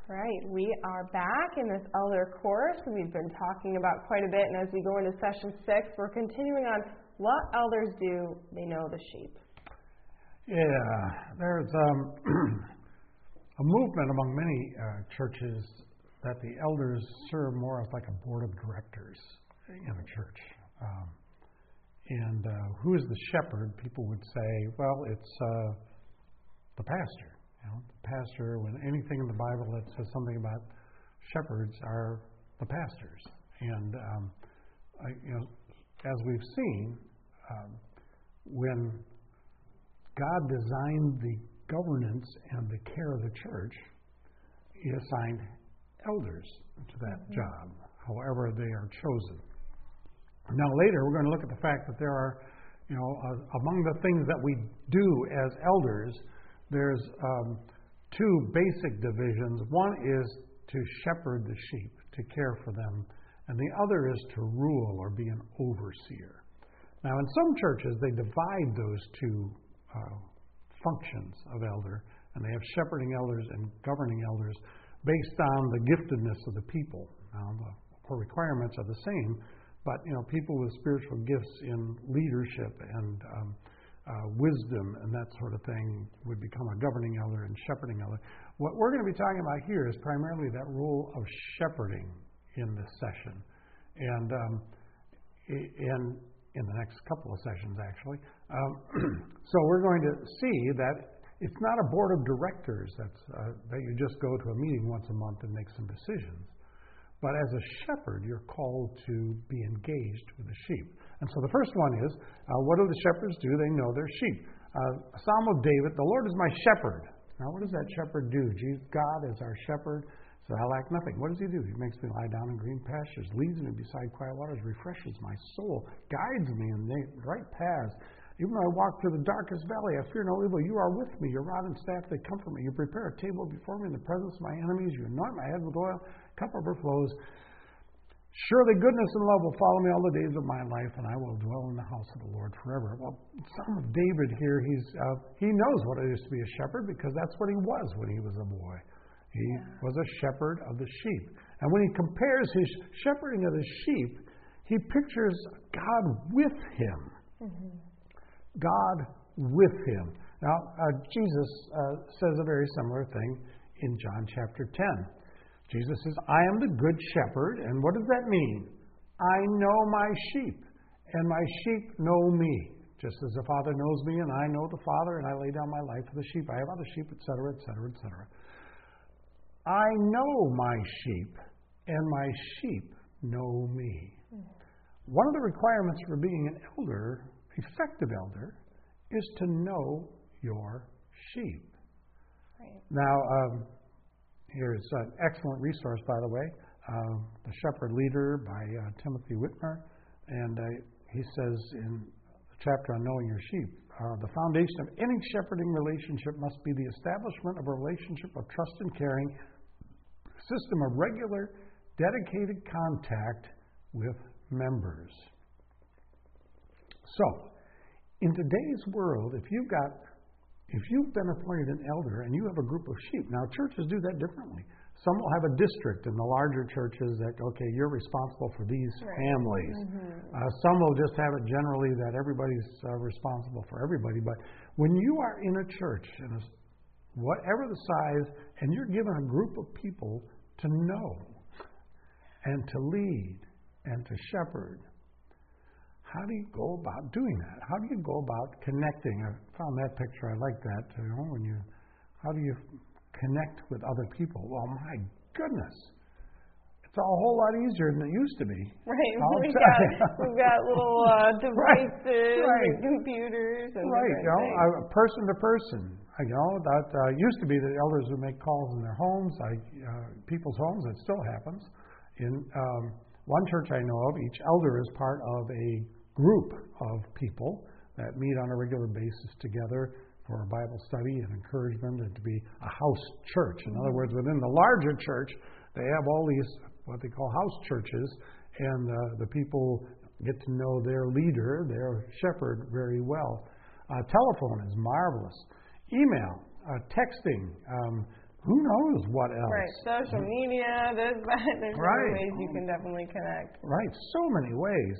Right, we are back in this elder course, and we've been talking about quite a bit, and as we go into session 6, we're continuing on what elders do. They know the sheep. Yeah, there's a movement among many churches that the elders serve more as like a board of directors in a church. And who is the shepherd? People would say, well, it's the pastor. You know, the pastor, when anything in the Bible that says something about shepherds are the pastors. And, as we've seen, when God designed the governance and the care of the church, He assigned elders to that job, however they are chosen. Now later we're going to look at the fact that there are, among the things that we do as elders, there's two basic divisions. One is to shepherd the sheep, to care for them, and the other is to rule or be an overseer. Now in some churches they divide those two functions of elder, and they have shepherding elders and governing elders based on the giftedness of the people. Now the core requirements are the same, but people with spiritual gifts in leadership and wisdom and that sort of thing would become a governing elder and shepherding elder. What we're going to be talking about here is primarily that role of shepherding in this session, and in the next couple of sessions, actually. So we're going to see that it's not a board of directors that you just go to a meeting once a month and make some decisions. But as a shepherd, you're called to be engaged with the sheep. And so the first one is, what do the shepherds do? They know their sheep. Psalm of David, the Lord is my shepherd. Now, what does that shepherd do? God is our shepherd, so I lack nothing. What does He do? He makes me lie down in green pastures, leads me beside quiet waters, refreshes my soul, guides me in the right paths. Even though I walk through the darkest valley, I fear no evil. You are with me. Your rod and staff, they comfort me. You prepare a table before me in the presence of my enemies. You anoint my head with oil. Cup overflows. Surely goodness and love will follow me all the days of my life, and I will dwell in the house of the Lord forever. Well, Psalm of David here, he knows what it is to be a shepherd because that's what he was when he was a boy. He was a shepherd of the sheep. And when he compares his shepherding of the sheep, he pictures God with him. Mm-hmm. God with him. Now, Jesus says a very similar thing in John chapter 10. Jesus says, I am the good shepherd. And what does that mean? I know my sheep, and my sheep know me. Just as the Father knows me, and I know the Father, and I lay down my life for the sheep. I have other sheep, etc., etc., etc. I know my sheep, and my sheep know me. One of the requirements for being an elder, effective elder, is to know your sheep. Right. Now, here's an excellent resource, by the way, The Shepherd Leader by Timothy Whitmer. And he says in the chapter on knowing your sheep, the foundation of any shepherding relationship must be the establishment of a relationship of trust and caring, system of regular, dedicated contact with members. So, in today's world, if you've been appointed an elder and you have a group of sheep, now churches do that differently. Some will have a district in the larger churches that, okay, you're responsible for these families. Mm-hmm. Some will just have it generally that everybody's responsible for everybody. But when you are in a church, whatever the size, and you're given a group of people to know and to lead and to shepherd, how do you go about doing that? How do you go about connecting? I found that picture. I like that. How do you connect with other people? Well, my goodness, it's a whole lot easier than it used to be. Right. We've got little devices and computers and person to person. That used to be the elders would make calls in their homes, people's homes. It still happens. In one church I know of, each elder is part of a group of people that meet on a regular basis together for a Bible study and encouragement, and to be a house church. In other words, within the larger church, they have all these, what they call house churches, and the people get to know their leader, their shepherd, very well. Telephone is marvelous. Email, texting, who knows what else? Right, social media, this, that, there's Right. many ways you can definitely connect. Right, so many ways.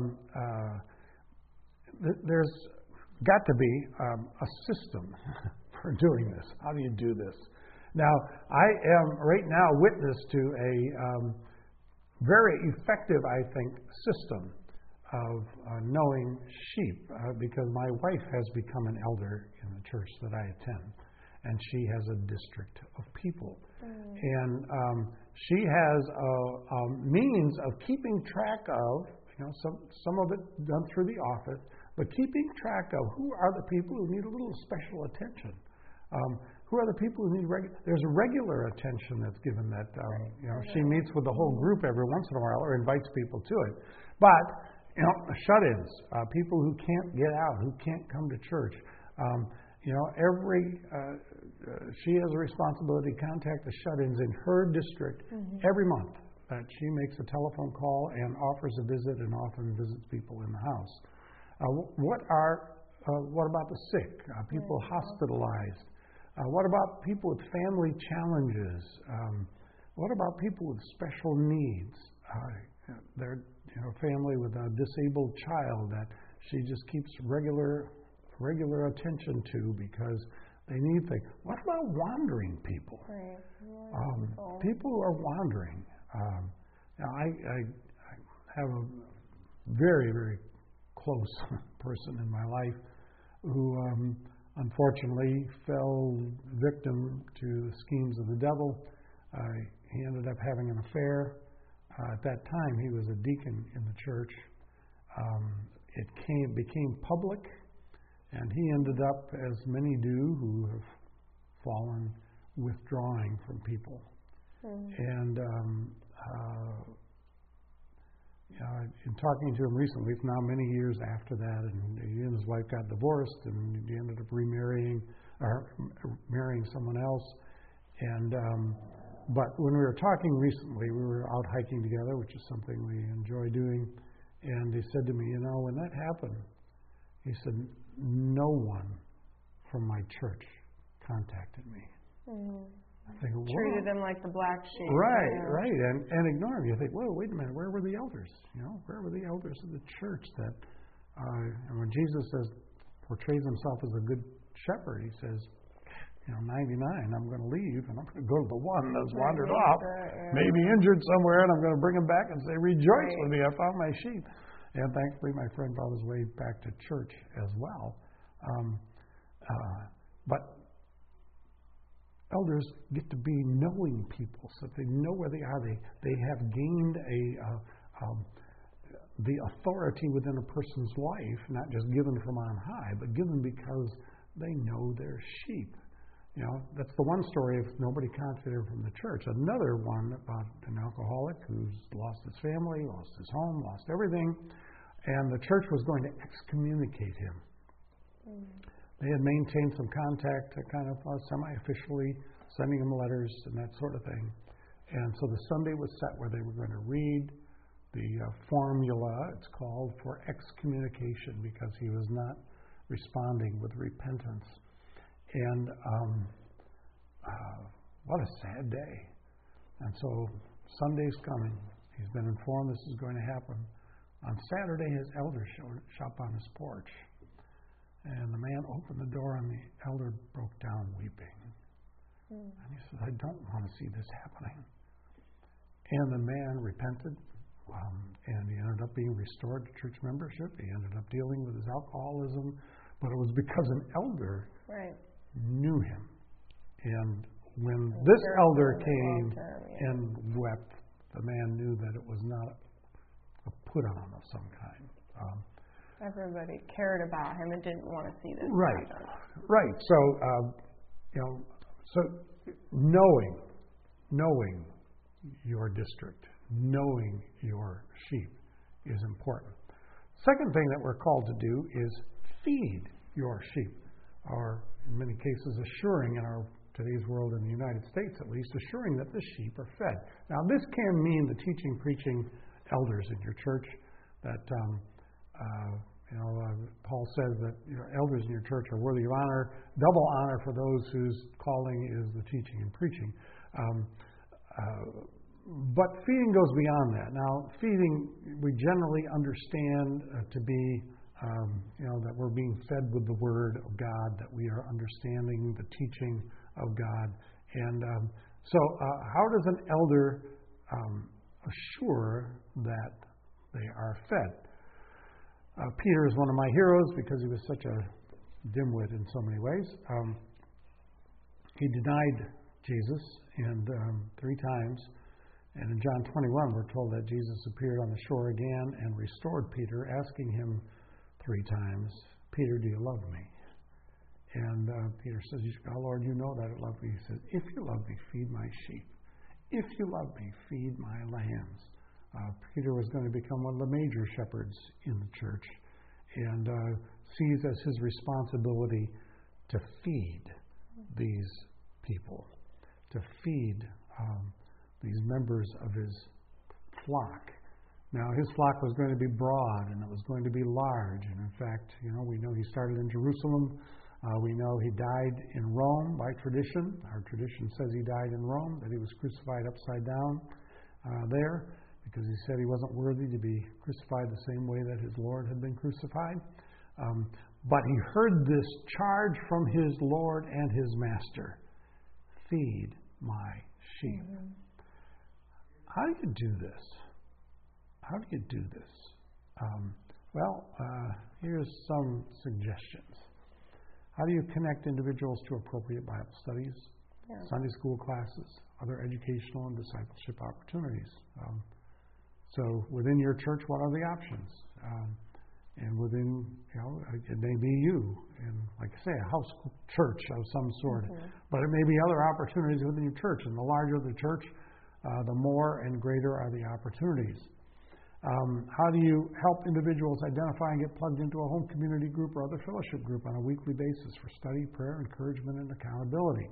There's got to be a system for doing this. How do you do this? Now, I am right now witness to a very effective, I think, system of knowing sheep because my wife has become an elder in the church that I attend, and she has a district of people. And she has a means of keeping track of, some of it done through the office, but keeping track of who are the people who need a little special attention. Who are the people who need there's regular attention that's given that, she meets with the whole group every once in a while or invites people to it. But, shut-ins, people who can't get out, who can't come to church. She has a responsibility to contact the shut-ins in her district every month. That she makes a telephone call and offers a visit and often visits people in the house. What about the sick? People hospitalized? What about people with family challenges? What about people with special needs? Their family with a disabled child that she just keeps regular attention to because they need things. What about wandering people? Right. People who are wandering. I have a very, very close person in my life who unfortunately fell victim to the schemes of the devil. He ended up having an affair. At that time, he was a deacon in the church. It became public, and he ended up, as many do, who have fallen withdrawing from people. And in talking to him recently, it's now many years after that, and he and his wife got divorced, and he ended up remarrying or marrying someone else. And but when we were talking recently, we were out hiking together, which is something we enjoy doing. And he said to me, when that happened, he said, no one from my church contacted me. I think, treated them like the black sheep. Right, and ignore them. You think, wait a minute, where were the elders? Where were the elders of the church that, and when Jesus portrays himself as a good shepherd, he says, 99, I'm going to leave, and I'm going to go to the one that's wandered off, maybe injured somewhere, and I'm going to bring him back and say, rejoice with me, I found my sheep. And thankfully, my friend found his way back to church as well. But elders get to be knowing people, so that they know where they are. They have gained the authority within a person's life, not just given from on high, but given because they know their sheep. That's the one story if nobody contacted him from the church. Another one about an alcoholic who's lost his family, lost his home, lost everything, and the church was going to excommunicate him. They had maintained some contact, kind of semi-officially, sending him letters and that sort of thing. And so the Sunday was set where they were going to read the formula, it's called, for excommunication because he was not responding with repentance. And what a sad day. And so Sunday's coming. He's been informed this is going to happen. On Saturday, his elder showed up on his porch. And the man opened the door, and the elder broke down weeping. And he said, I don't want to see this happening. And the man repented, and he ended up being restored to church membership. He ended up dealing with his alcoholism, but it was because an elder knew him. And when this elder came and wept, the man knew that it was not a put-on of some kind. Everybody cared about him and didn't want to see this happen. Right. So knowing your district, knowing your sheep is important. Second thing that we're called to do is feed your sheep, or in many cases assuring, in our today's world in the United States at least, assuring that the sheep are fed. Now this can mean the teaching, preaching elders in your church that Paul says that elders in your church are worthy of honor, double honor for those whose calling is the teaching and preaching. But feeding goes beyond that. Now, feeding we generally understand to be, that we're being fed with the Word of God, that we are understanding the teaching of God. And so how does an elder assure that they are fed? Peter is one of my heroes because he was such a dimwit in so many ways. He denied Jesus and 3 times. And in John 21, we're told that Jesus appeared on the shore again and restored Peter, asking him 3 times, "Peter, do you love me?" And Peter says, "Oh, Lord, you know that I love you." He says, "If you love me, feed my sheep. If you love me, feed my lambs." Peter was going to become one of the major shepherds in the church and sees as his responsibility to feed these people, to feed these members of his flock. Now, his flock was going to be broad and it was going to be large. And in fact, we know he started in Jerusalem. We know he died in Rome by tradition. Our tradition says he died in Rome, that he was crucified upside down there because he said he wasn't worthy to be crucified the same way that his Lord had been crucified. But he heard this charge from his Lord and his Master: feed my sheep. Mm-hmm. How do you do this? How do you do this? Here's some suggestions. How do you connect individuals to appropriate Bible studies, Sunday school classes, other educational and discipleship opportunities? So within your church, what are the options? And within, it may be you, and like I say, a house church of some sort. Mm-hmm. But it may be other opportunities within your church. And the larger the church, the more and greater are the opportunities. How do you help individuals identify and get plugged into a home community group or other fellowship group on a weekly basis for study, prayer, encouragement, and accountability?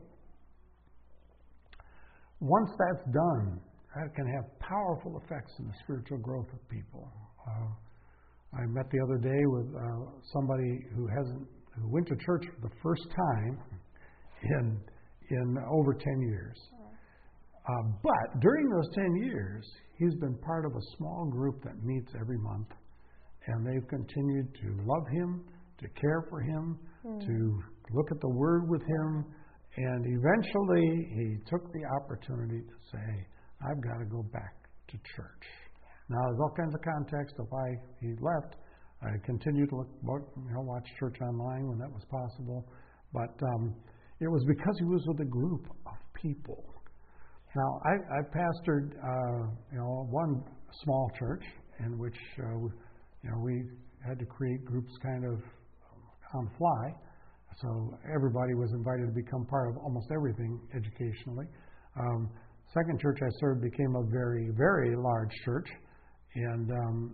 Once that's done, that can have powerful effects in the spiritual growth of people. I met the other day with somebody who went to church for the first time in over 10 years. But during those 10 years, he's been part of a small group that meets every month, and they've continued to love him, to care for him, to look at the Word with him, and eventually he took the opportunity to say, "I've got to go back to church." Now, there's all kinds of context of why he left. I continued to watch church online when that was possible, but it was because he was with a group of people. Now, I pastored, one small church in which, we had to create groups kind of on the fly. So everybody was invited to become part of almost everything educationally. Second church I served became a very, very large church. And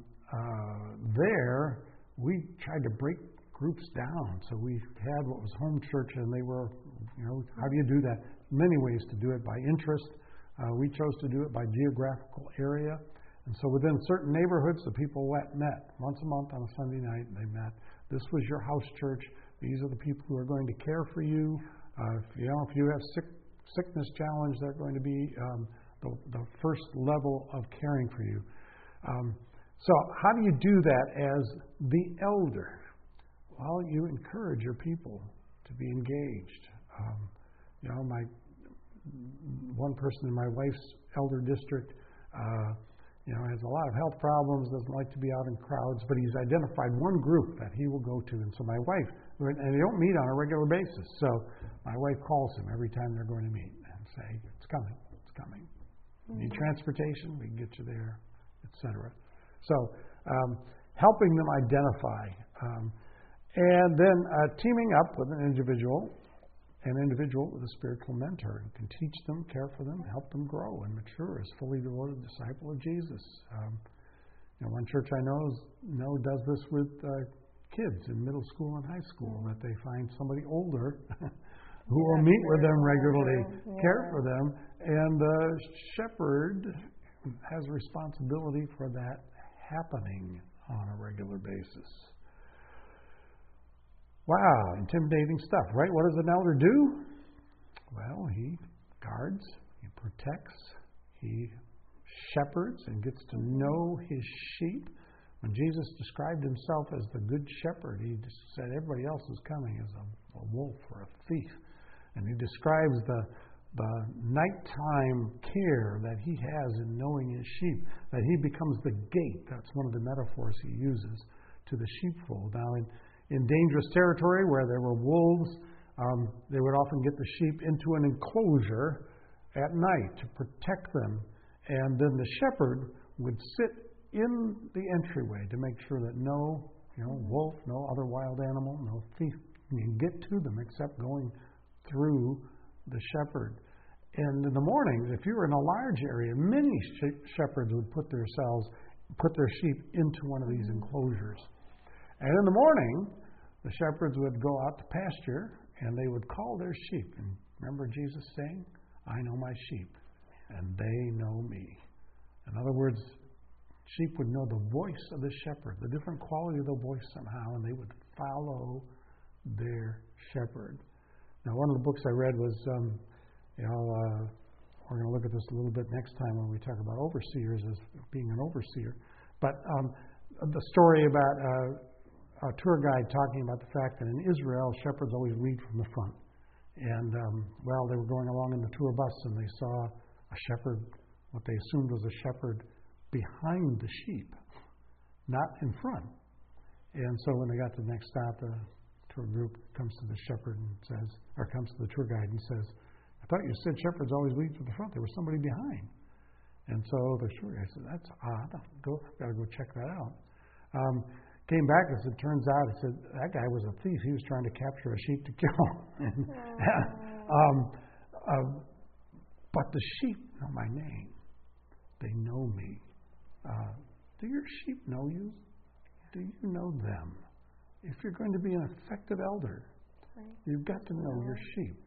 there, we tried to break groups down. So we had what was home church, and they were, how do you do that? Many ways to do it: by interest. We chose to do it by geographical area. And so within certain neighborhoods, the people met once a month on a Sunday night, and they met. This was your house church. These are the people who are going to care for you. If you have sickness challenge, they're going to be the first level of caring for you. So how do you do that as the elder? Well, you encourage your people to be engaged. One person in my wife's elder district, has a lot of health problems, doesn't like to be out in crowds, but he's identified one group that he will go to. And so my wife, and they don't meet on a regular basis, so my wife calls him every time they're going to meet and say, it's coming. Mm-hmm. Need transportation? We can get you there, etc. So helping them identify. And then teaming up with an individual with a spiritual mentor who can teach them, care for them, help them grow and mature as fully devoted disciple of Jesus. One church I know does this with kids in middle school and high school, that they find somebody older who will meet with them regularly, care for them, and the shepherd has responsibility for that happening on a regular basis. Wow, intimidating stuff, right? What does an elder do? Well, he guards, he protects, he shepherds and gets to know his sheep. When Jesus described himself as the good shepherd, he just said everybody else is coming as a wolf or a thief. And he describes the nighttime care that he has in knowing his sheep, that he becomes the gate. That's one of the metaphors he uses to the sheepfold. Now, in dangerous territory where there were wolves, they would often get the sheep into an enclosure at night to protect them. And then the shepherd would sit in the entryway to make sure that no wolf, no other wild animal, no thief can get to them except going through the shepherd. And in the mornings, if you were in a large area, many shepherds would put their sheep into one of these enclosures. And in the morning, the shepherds would go out to pasture and they would call their sheep. And remember Jesus saying, I know my sheep and they know me. In other words, sheep would know the voice of the shepherd, the different quality of the voice somehow, and they would follow their shepherd. Now, one of the books I read was, we're going to look at this a little bit next time when we talk about overseers as being an overseer. But the story about a tour guide talking about the fact that in Israel, shepherds always lead from the front. And, they were going along in the tour bus and they saw a shepherd, what they assumed was a shepherd, behind the sheep, not in front. And so when they got to the next stop, the tour group comes to the shepherd and says, or comes to the tour guide and says, I thought you said shepherds always lead from the front. There was somebody behind. And so the tour guide said, that's odd. Got to go check that out. Came back, as it turns out, it said, that guy was a thief. He was trying to capture a sheep to kill. But the sheep know my name. They know me. Do your sheep know you? Do you know them? If you're going to be an effective elder, you've got to know your sheep.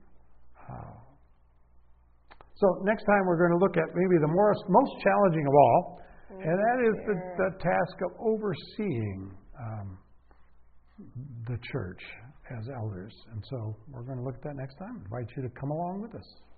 So next time we're going to look at maybe the most challenging of all, and that is the task of overseeing the church as elders. And so we're going to look at that next time. I invite you to come along with us.